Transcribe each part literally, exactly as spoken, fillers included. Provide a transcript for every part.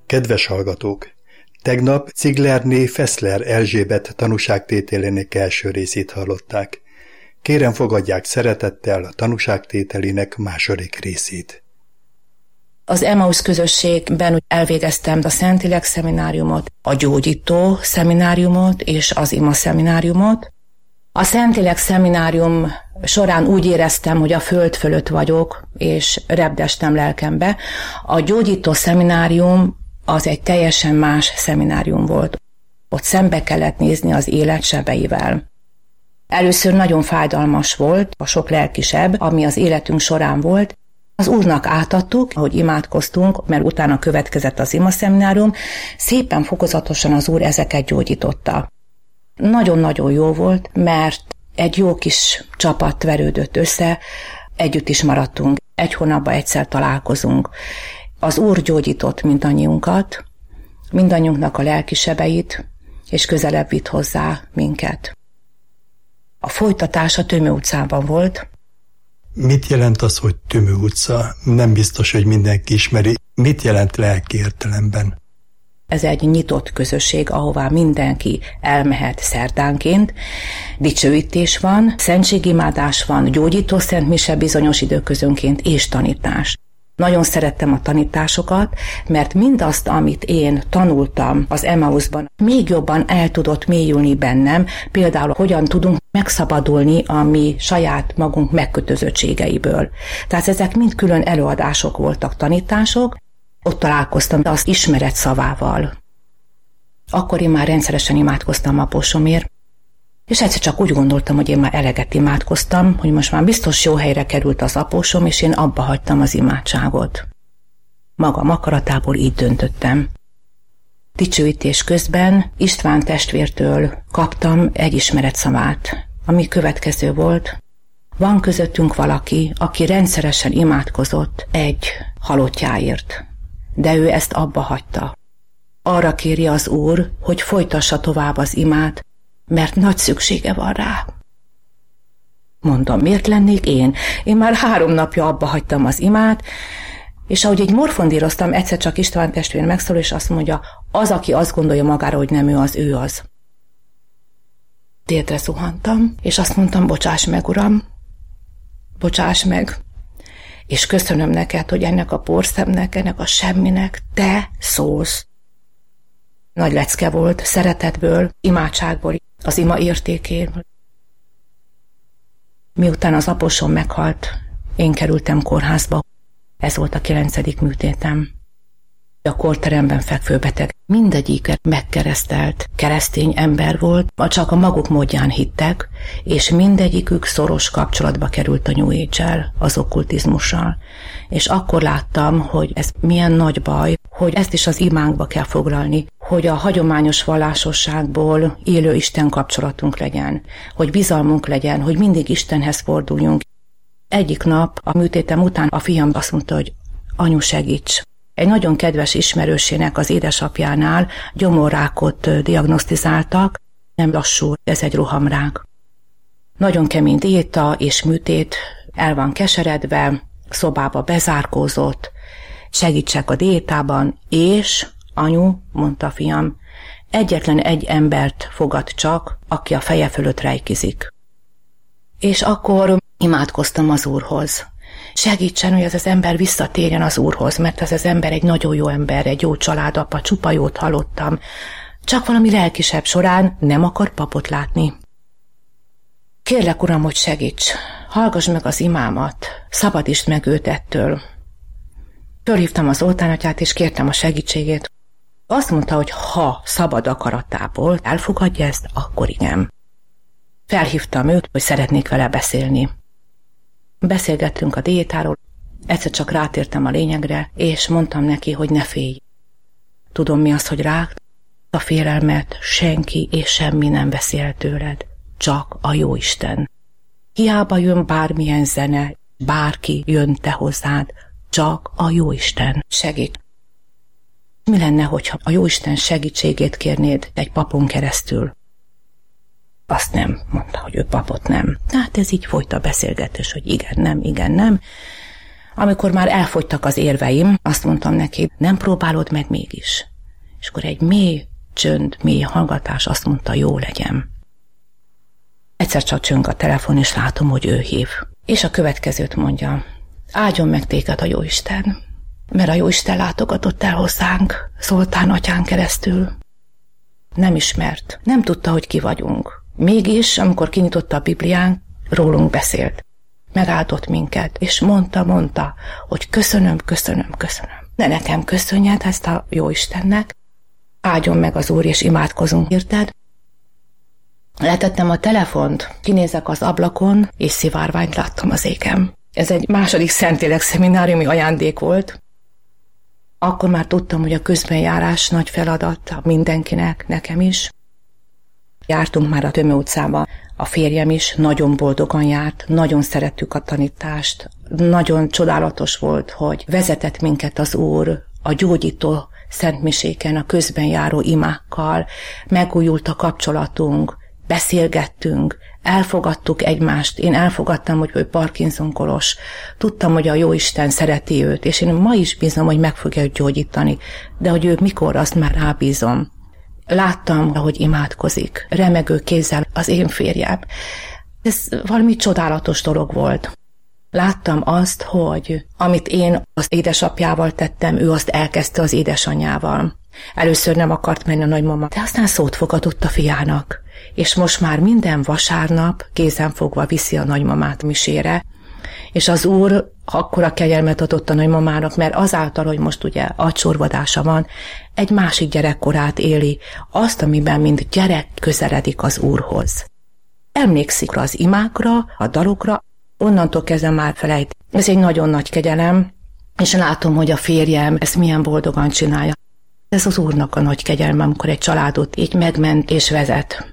Kedves hallgatók! Tegnap Ciglerné Feszler Erzsébet tanúságtételének első részét hallották. Kérem, fogadják szeretettel a tanúságtételének második részét. Az Emmaus közösségben elvégeztem a Szentlélek szemináriumot, a gyógyító szemináriumot és az ima szemináriumot. A Szentlélek szeminárium során úgy éreztem, hogy a föld fölött vagyok, és repdestem lelkembe. A gyógyító szeminárium az egy teljesen más szeminárium volt. Ott szembe kellett nézni az élet sebeivel. Először nagyon fájdalmas volt, a sok lelkisebb, ami az életünk során volt. Az Úrnak átadtuk, ahogy imádkoztunk, mert utána következett az ima szeminárium, szépen fokozatosan az Úr ezeket gyógyította. Nagyon-nagyon jó volt, mert egy jó kis csapat verődött össze, együtt is maradtunk, egy hónapban egyszer találkozunk. Az Úr gyógyított mindannyiunkat, mindannyiunknak a lelkisebeit, és közelebb vitt hozzá minket. A folytatás a Tömő utcában volt. Mit jelent az, hogy Tömő utca? Nem biztos, hogy mindenki ismeri. Mit jelent lelki értelemben? Ez egy nyitott közösség, ahová mindenki elmehet szerdánként. Dicsőítés van, szentségimádás van, gyógyító szentmise bizonyos időközönként és tanítás. Nagyon szerettem a tanításokat, mert mindazt, amit én tanultam az Emmausban, még jobban el tudott mélyülni bennem, például hogyan tudunk megszabadulni a mi saját magunk megkötözöttségeiből. Tehát ezek mind külön előadások voltak, tanítások, ott találkoztam az ismeret szavával. Akkor én már rendszeresen imádkoztam apósomért, és egyszer csak úgy gondoltam, hogy én már eleget imádkoztam, hogy most már biztos jó helyre került az apósom, és én abba hagytam az imádságot. Magam akaratából így döntöttem. Dicsőítés közben István testvértől kaptam egy ismeretszavát, ami következő volt. Van közöttünk valaki, aki rendszeresen imádkozott egy halottjáért, de ő ezt abba hagyta. Arra kéri az Úr, hogy folytassa tovább az imát, mert nagy szüksége van rá. Mondom, miért lennék én? Én már három napja abba hagytam az imát, és ahogy így morfondíroztam, egyszer csak István testvér megszól, és azt mondja, az, aki azt gondolja magára, hogy nem ő az, ő az. Térdre zuhantam, és azt mondtam, bocsáss meg, Uram, bocsáss meg, és köszönöm neked, hogy ennek a porszemnek, ennek a semminek te szólsz. Nagy lecke volt, szeretetből, imádságból, az ima értékéről. Miután az apósom meghalt, én kerültem kórházba. Ez volt a kilencedik műtétem. A kórteremben fekvő beteg mindegyiket megkeresztelt keresztény ember volt, csak a maguk módján hittek, és mindegyikük szoros kapcsolatba került a New Age-el, az okkultizmussal. És akkor láttam, hogy ez milyen nagy baj, hogy ezt is az imánkba kell foglalni, hogy a hagyományos vallásosságból élő Isten kapcsolatunk legyen, hogy bizalmunk legyen, hogy mindig Istenhez forduljunk. Egyik nap a műtétem után a fiam azt mondta, hogy anyu, segíts. Egy nagyon kedves ismerősének az édesapjánál gyomorrákot diagnosztizáltak, nem lassú, ez egy rohamrák. Nagyon kemény diéta és műtét, el van keseredve, szobába bezárkózott, segítsek a diétában, és, anyu, mondta a fiam, egyetlen egy embert fogad csak, aki a feje fölött rejkizik. És akkor imádkoztam az Úrhoz. Segítsen, hogy ez az ember visszatérjen az Úrhoz, mert ez az ember egy nagyon jó ember, egy jó családapa, csupa jót hallottam. Csak valami lelkisebb során nem akar papot látni. Kérlek, Uram, hogy segíts, hallgass meg az imámat, szabadítsd meg őt ettől. Fölhívtam az oltáratyát, és kértem a segítségét. Azt mondta, hogy ha szabad akaratából elfogadja ezt, akkor igen. Felhívtam őt, hogy szeretnék vele beszélni. Beszélgettünk a diétáról, egyszer csak rátértem a lényegre, és mondtam neki, hogy ne félj. Tudom, mi az, hogy rák? A félelmet senki és semmi nem veszi el tőled, csak a Jóisten. Hiába jön bármilyen zene, bárki jön te hozzád, csak a Jóisten segít. Mi lenne, hogyha a Jóisten segítségét kérnéd egy papon keresztül? Azt nem, mondta, hogy ő papot nem. Hát ez így folyt a beszélgetés, hogy igen, nem, igen, nem. Amikor már elfogytak az érveim, azt mondtam neki, nem próbálod meg mégis. És akkor egy mély csönd, mély hallgatás azt mondta, jó legyen. Egyszer csak csöng a telefon, és látom, hogy ő hív. És a következőt mondja, áldjon meg téged a Jóisten, mert a Jóisten látogatott el hozzánk Zoltán atyán keresztül. Nem ismert, nem tudta, hogy ki vagyunk. Mégis, amikor kinyitotta a Biblián, rólunk beszélt. Megáldott minket, és mondta, mondta, hogy köszönöm, köszönöm, köszönöm. De nekem köszönjed ezt a Jóistennek, áldjon meg az Úr, és imádkozunk, érted? Letettem a telefont, kinézek az ablakon, és szivárványt láttam az égen. Ez egy második Szentlélek szemináriumi ajándék volt. Akkor már tudtam, hogy a közbenjárás nagy feladat mindenkinek, nekem is. Jártunk már a Tömő utcába, a férjem is nagyon boldogan járt, nagyon szerettük a tanítást, nagyon csodálatos volt, hogy vezetett minket az Úr a gyógyító szentmiséken, a közben járó imákkal, megújult a kapcsolatunk, beszélgettünk, elfogadtuk egymást, én elfogadtam, hogy ő Parkinson-koros, tudtam, hogy a Jóisten szereti őt, és én ma is bízom, hogy meg fogja őt gyógyítani, de hogy ő mikor, azt már rábízom. Láttam, ahogy imádkozik, remegő kézzel az én férjem. Ez valami csodálatos dolog volt. Láttam azt, hogy amit én az édesapjával tettem, ő azt elkezdte az édesanyjával. Először nem akart menni a nagymama, de aztán szót fogadott a fiának. És most már minden vasárnap kézen fogva viszi a nagymamát misére, és az Úr akkora kegyelmet adott a nagymamának, mert azáltal, hogy most ugye agysorvadása van, egy másik gyerekkorát éli, azt, amiben mint gyerek közeledik az Úrhoz. Emlékszik az imákra, a dalokra, onnantól kezdve már felejt. Ez egy nagyon nagy kegyelem, és látom, hogy a férjem ezt milyen boldogan csinálja. Ez az Úrnak a nagy kegyelme, amikor egy családot így megment és vezet.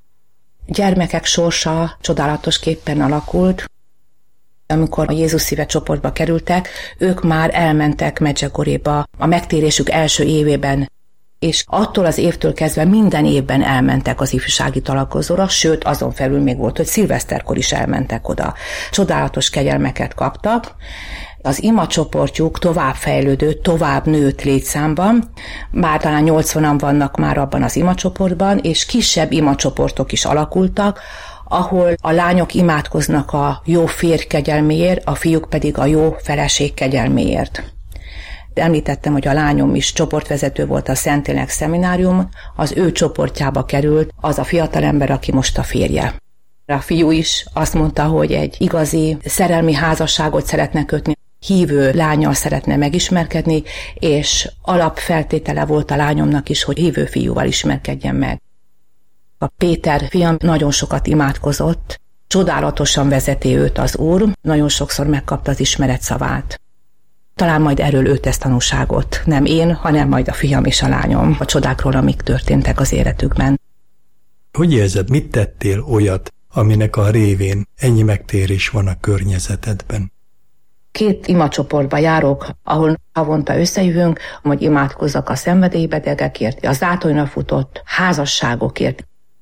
Gyermekek sorsa csodálatosképpen alakult. Amikor a Jézus szíve csoportba kerültek, ők már elmentek Medjugorjéba a megtérésük első évében, és attól az évtől kezdve minden évben elmentek az ifjúsági találkozóra, sőt azon felül még volt, hogy szilveszterkor is elmentek oda. Csodálatos kegyelmeket kaptak. Az ima csoportjuk tovább fejlődött, tovább nőtt létszámban, bár talán nyolcvanan vannak már abban az ima csoportban, és kisebb ima csoportok is alakultak, ahol a lányok imádkoznak a jó férj kegyelméért, a fiúk pedig a jó feleség kegyelméért. Említettem, hogy a lányom is csoportvezető volt a Szentlélek szeminárium, az ő csoportjába került az a fiatalember, aki most a férje. A fiú is azt mondta, hogy egy igazi szerelmi házasságot szeretne kötni, hívő lánnyal szeretne megismerkedni, és alapfeltétele volt a lányomnak is, hogy hívő fiúval ismerkedjen meg. A Péter fiam nagyon sokat imádkozott, csodálatosan vezeti őt az Úr, nagyon sokszor megkapta az ismeret szavát. Talán majd erről ő tesz tanúságot, nem én, hanem majd a fiam és a lányom, a csodákról, amik történtek az életükben. Hogy érzed, mit tettél olyat, aminek a révén ennyi megtérés van a környezetedben? Két imacsoportba járok, ahol havonta összejövünk, hogy imádkozzak a szenvedélybetegekért, a zátonyra futott házasságokért.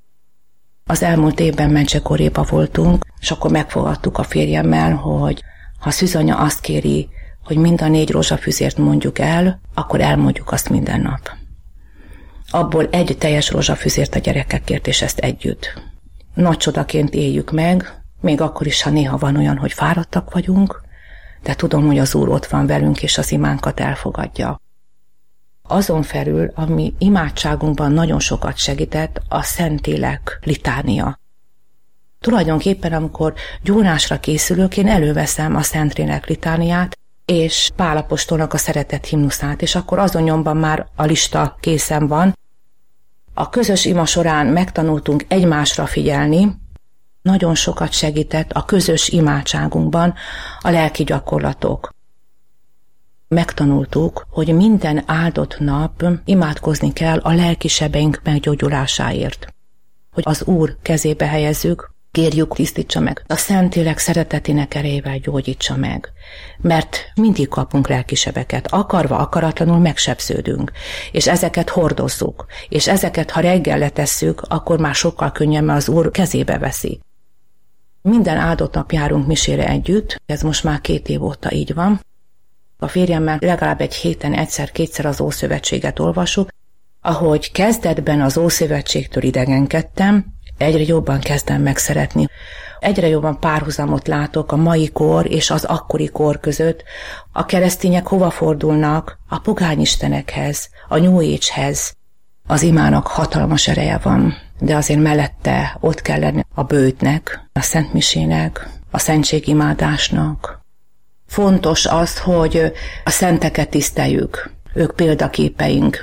Az elmúlt évben Medjugorjéba voltunk, és akkor megfogadtuk a férjemmel, hogy ha Szűzanya azt kéri, hogy mind a négy rózsafüzért mondjuk el, akkor elmondjuk azt minden nap. Abból egy teljes rózsafüzért a gyerekekért, és ezt együtt. Nagy csodaként éljük meg, még akkor is, ha néha van olyan, hogy fáradtak vagyunk, de tudom, hogy az Úr ott van velünk, és az imánkat elfogadja. Azon felül, ami imádságunkban nagyon sokat segített, a Szentlélek litánia. Tulajdonképpen, amikor gyónásra készülök, én előveszem a Szentlélek litániát, és Pál apostolnak a szeretett himnuszát, és akkor azon nyomban már a lista készen van. A közös ima során megtanultunk egymásra figyelni, nagyon sokat segített a közös imádságunkban a lelki gyakorlatok. Megtanultuk, hogy minden áldott nap imádkozni kell a lelki sebeink meggyógyulásáért. Hogy az Úr kezébe helyezzük, kérjük, tisztítsa meg. A Szentlélek szeretetének erejével gyógyítsa meg. Mert mindig kapunk lelkisebeket. Akarva, akaratlanul megsebződünk. És ezeket hordozzuk. És ezeket, ha reggel letesszük, akkor már sokkal könnyebben az Úr kezébe veszi. Minden áldott nap járunk misére együtt, ez most már két év óta így van. A férjemmel legalább egy héten egyszer-kétszer az Ószövetséget olvasuk. Ahogy kezdetben az Ószövetségtől idegenkedtem, egyre jobban kezdem megszeretni. Egyre jobban párhuzamot látok a mai kor és az akkori kor között. A keresztények hova fordulnak? A pogányistenekhez, a New Age-hez. Az imának hatalmas ereje van, de azért mellette ott kell lenni a bőjtnek, a szentmisének, a szentségimádásnak. Fontos az, hogy a szenteket tiszteljük, ők példaképeink.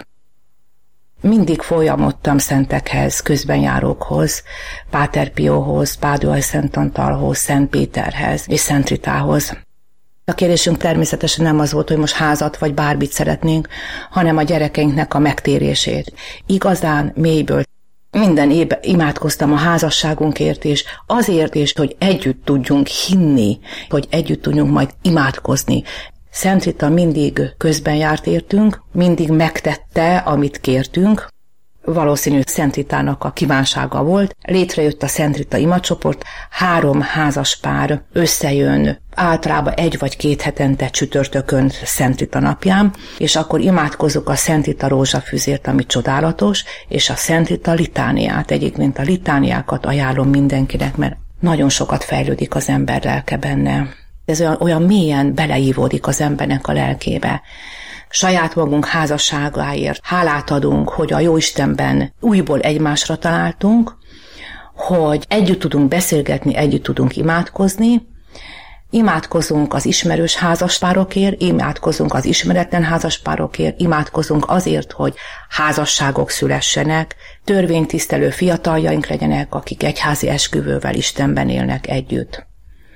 Mindig folyamodtam szentekhez, közbenjárókhoz, Páter Pióhoz, Páduai Szent Antalhoz, Szent Péterhez és Szent Ritához. A kérésünk természetesen nem az volt, hogy most házat vagy bármit szeretnénk, hanem a gyerekeinknek a megtérését. Igazán mélyből minden évben imádkoztam a házasságunkért is, azért is, hogy együtt tudjunk hinni, hogy együtt tudjunk majd imádkozni. Szent Rita mindig közben járt értünk, mindig megtette, amit kértünk. Valószínű Szent Ritának a kívánsága volt. Létrejött a Szent Rita imacsoport, három házas pár összejön általában egy vagy két hetente csütörtökön Szent Rita napján, és akkor imádkozunk a Szent Rita rózsafüzért, ami csodálatos, és a Szent Rita litániát. Egyébként a litániákat ajánlom mindenkinek, mert nagyon sokat fejlődik az ember lelke benne. Ez olyan, olyan mélyen beleívódik az embernek a lelkébe. Saját magunk házasságáért hálát adunk, hogy a Jóistenben újból egymásra találtunk, hogy együtt tudunk beszélgetni, együtt tudunk imádkozni, imádkozunk az ismerős házaspárokért, imádkozunk az ismeretlen házaspárokért, imádkozunk azért, hogy házasságok szülessenek, törvénytisztelő fiataljaink legyenek, akik egyházi esküvővel Istenben élnek együtt.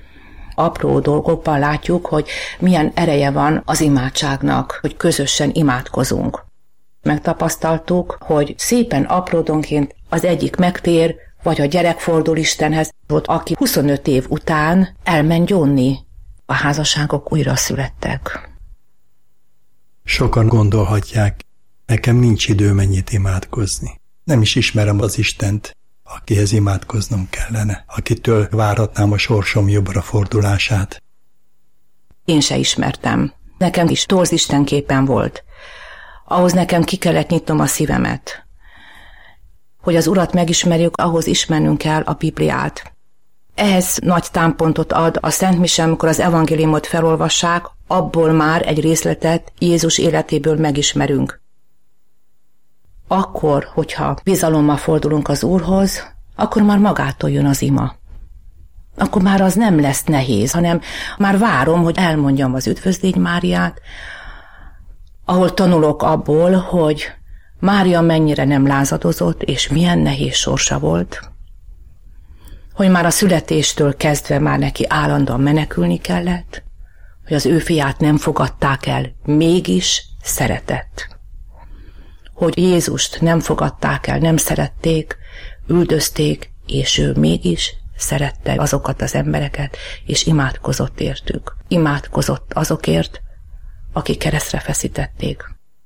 Apró dolgokban látjuk, hogy milyen ereje van az imádságnak, hogy közösen imádkozunk. Megtapasztaltuk, hogy szépen apródonként az egyik megtér, vagy a gyerek fordul Istenhez, ott aki huszonöt év után elment gyónni. A házasságok újra születtek. Sokan gondolhatják, nekem nincs idő mennyit imádkozni. Nem is ismerem az Istent, akihez imádkoznom kellene, akitől várhatnám a sorsom jobbra fordulását. Én se ismertem. Nekem is torz istenképen volt. Ahhoz nekem ki kellett nyitnom a szívemet. Hogy az Urat megismerjük, ahhoz ismernünk kell a Bibliát. Ehhez nagy támpontot ad a Szent Mise, amikor az evangéliumot felolvassák, abból már egy részletet Jézus életéből megismerünk. Akkor, hogyha bizalommal fordulunk az Úrhoz, akkor már magától jön az ima. Akkor már az nem lesz nehéz, hanem már várom, hogy elmondjam az Üdvözlégy Máriát, ahol tanulok abból, hogy Mária mennyire nem lázadozott, és milyen nehéz sorsa volt, hogy már a születéstől kezdve már neki állandóan menekülni kellett, hogy az ő fiát nem fogadták el, mégis szeretett. Hogy Jézust nem fogadták el, nem szerették, üldözték, és ő mégis szerette azokat az embereket, és imádkozott értük. Imádkozott azokért, akik keresztre feszítették.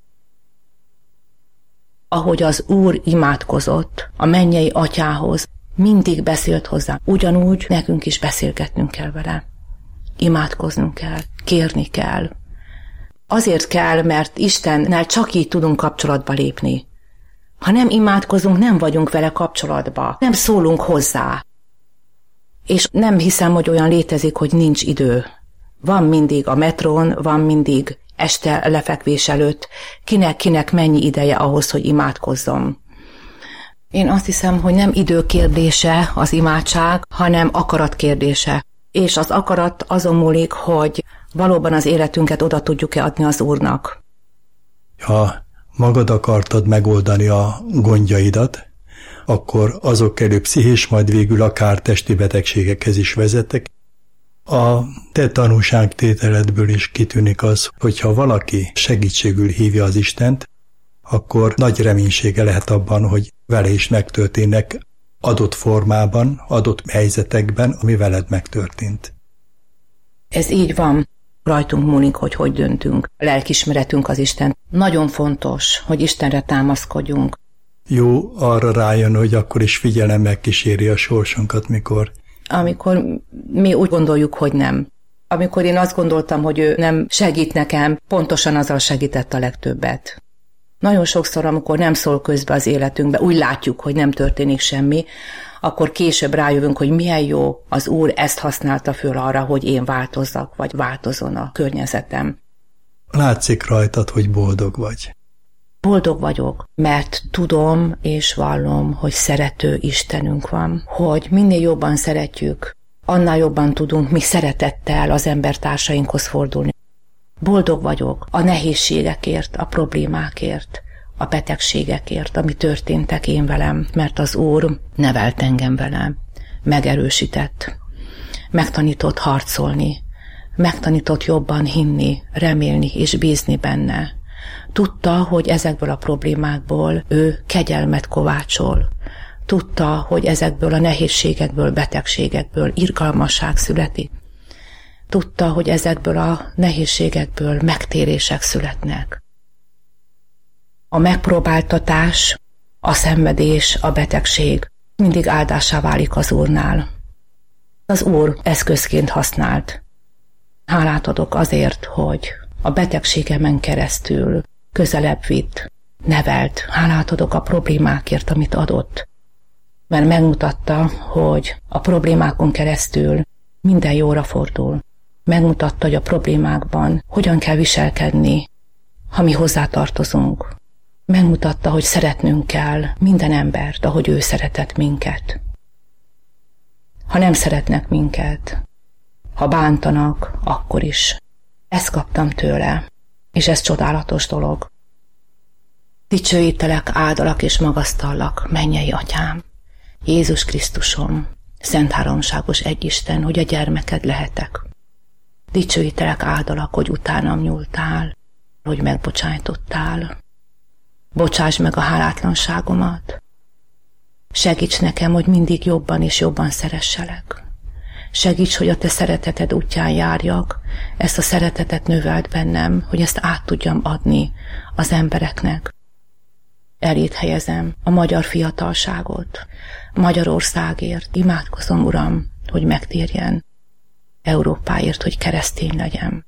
Ahogy az Úr imádkozott a mennyei Atyához, mindig beszélt hozzá, ugyanúgy nekünk is beszélgetnünk kell vele. Imádkoznunk kell, kérni kell. Azért kell, mert Istennel csak így tudunk kapcsolatba lépni. Ha nem imádkozunk, nem vagyunk vele kapcsolatba, nem szólunk hozzá. És nem hiszem, hogy olyan létezik, hogy nincs idő. Van mindig a metrón, van mindig este lefekvés előtt, kinek-kinek mennyi ideje ahhoz, hogy imádkozzon. Én azt hiszem, hogy nem idő kérdése az imádság, hanem akarat kérdése. És az akarat azon múlik, hogy valóban az életünket oda tudjuk-e adni az Úrnak. Ha magad akartad megoldani a gondjaidat, akkor azok előbb pszichés, majd végül akár testi betegségekhez is vezetek. A te tanúságtételedből is kitűnik az, hogyha valaki segítségül hívja az Istent, akkor nagy reménysége lehet abban, hogy vele is megtörténnek adott formában, adott helyzetekben, ami veled megtörtént. Ez így van. Rajtunk múlik, hogy hogy döntünk. Lelkismeretünk az Isten. Nagyon fontos, hogy Istenre támaszkodjunk. Jó arra rájön, hogy akkor is figyelemmel kíséri a sorsunkat, mikor... Amikor mi úgy gondoljuk, hogy nem. Amikor én azt gondoltam, hogy ő nem segít nekem, pontosan azzal segített a legtöbbet. Nagyon sokszor, amikor nem szól közbe az életünkbe, úgy látjuk, hogy nem történik semmi, akkor később rájövünk, hogy milyen jó, az Úr ezt használta föl arra, hogy én változzak, vagy változon a környezetem. Látszik rajtad, hogy boldog vagy. Boldog vagyok, mert tudom és vallom, hogy szerető Istenünk van, hogy minél jobban szeretjük, annál jobban tudunk mi szeretettel az embertársainkhoz fordulni. Boldog vagyok a nehézségekért, a problémákért, a betegségekért, ami történtek én velem, mert az Úr nevelt engem vele, megerősített, megtanított harcolni, megtanított jobban hinni, remélni és bízni benne. Tudta, hogy ezekből a problémákból ő kegyelmet kovácsol. Tudta, hogy ezekből a nehézségekből, betegségekből irgalmasság születik. Tudta, hogy ezekből a nehézségekből megtérések születnek. A megpróbáltatás, a szenvedés, a betegség mindig áldássá válik az Úrnál. Az Úr eszközként használt. Hálát adok azért, hogy a betegségemen keresztül közelebb vitt, nevelt. Hálát adok a problémákért, amit adott. Mert megmutatta, hogy a problémákon keresztül minden jóra fordul. Megmutatta, hogy a problémákban hogyan kell viselkedni, ha mi hozzátartozunk. Megmutatta, hogy szeretnünk kell minden embert, ahogy ő szeretett minket. Ha nem szeretnek minket, ha bántanak, akkor is. Ezt kaptam tőle, és ez csodálatos dolog. Dicsőítelek, áldalak és magasztallak, mennyei Atyám, Jézus Krisztusom, Szent Háromságos Egyisten, hogy a gyermeked lehetek. Dicsőítelek, áldalak, hogy utánam nyúltál, hogy megbocsájtottál. Bocsáss meg a hálátlanságomat. Segíts nekem, hogy mindig jobban és jobban szeresselek. Segíts, hogy a te szereteted útján járjak, ezt a szeretetet növeld bennem, hogy ezt át tudjam adni az embereknek. Eléd helyezem a magyar fiatalságot, Magyarországért, imádkozom, Uram, hogy megtérjen, Európáért, hogy keresztény legyen.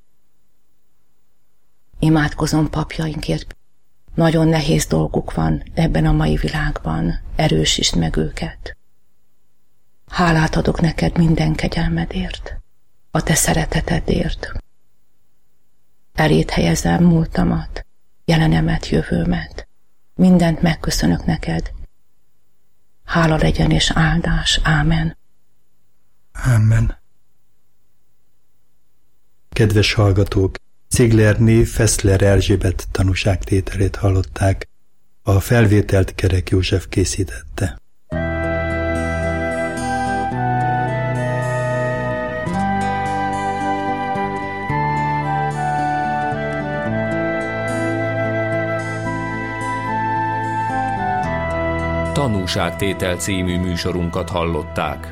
Imádkozom papjainkért, nagyon nehéz dolguk van ebben a mai világban, erősítsd meg őket. Hálát adok neked minden kegyelmedért, a te szeretetedért. Eléd helyezem múltamat, jelenemet, jövőmet. Mindent megköszönök neked. Hála legyen és áldás. Ámen. Ámen. Kedves hallgatók, Ciglerné Feszler Erzsébet tanúságtételét hallották. A felvételt Kerek József készítette. Tanúságtétel című műsorunkat hallották.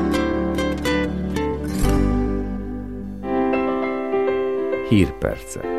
Hírpercek.